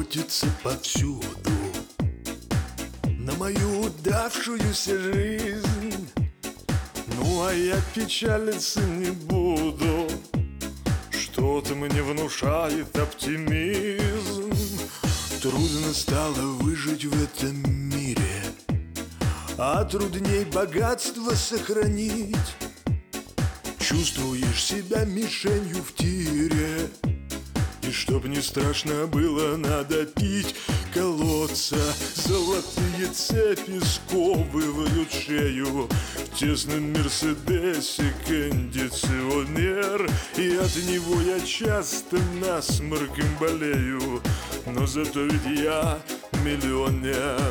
крутится повсюду на мою удавшуюся жизнь. Ну а я печалиться не буду, что-то мне внушает оптимизм. Трудно стало выжить в этом мире, а трудней богатство сохранить. Чувствуешь себя мишенью в тире, и чтоб не страшно было, надо пить колодца. Золотые цепи сковывают шею в тесном мерседесе кондиционер, и от него я часто насморком болею, но зато ведь я миллионер.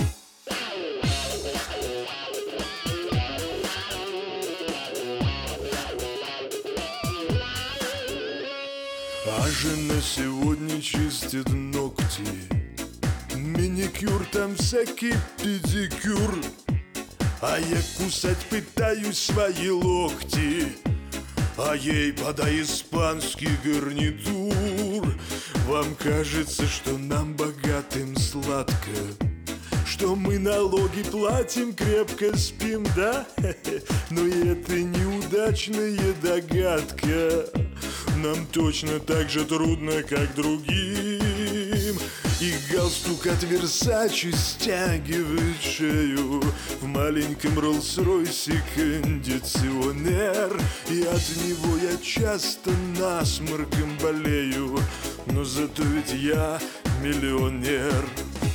А жена сегодня чистит ногти, маникюр, там всякий педикюр, а я кусать пытаюсь свои локти, а ей подай испанский гарнитур. Вам кажется, что нам богатым сладко, что мы налоги платим, крепко спим, да? Но это неудачная догадка. Нам точно так же трудно, как другим. И галстук от Версачи стягивает шею в маленьком Роллс-Ройсе кондиционер, и от него я часто насморком болею, но зато ведь я миллионер.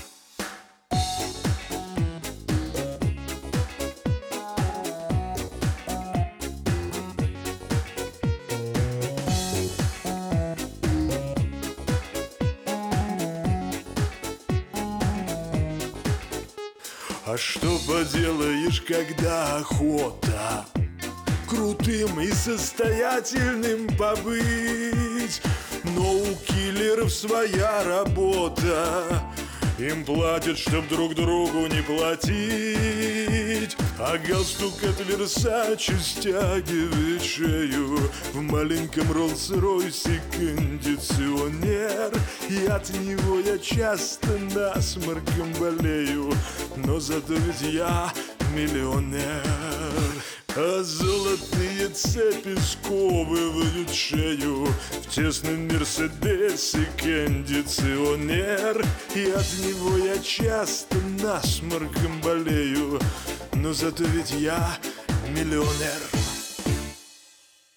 А что поделаешь, когда охота крутым и состоятельным побыть? Но у киллеров своя работа, им платят, чтоб друг другу не платить. А галстук от Версачи стягивает шею в маленьком Роллс-Ройсе кондиционер, и от него я часто насморком болею, но зато ведь я миллионер. А золотые цепи сковывают шею в тесном мерседесе кондиционер, и от него я часто насморком болею, но зато ведь я миллионер.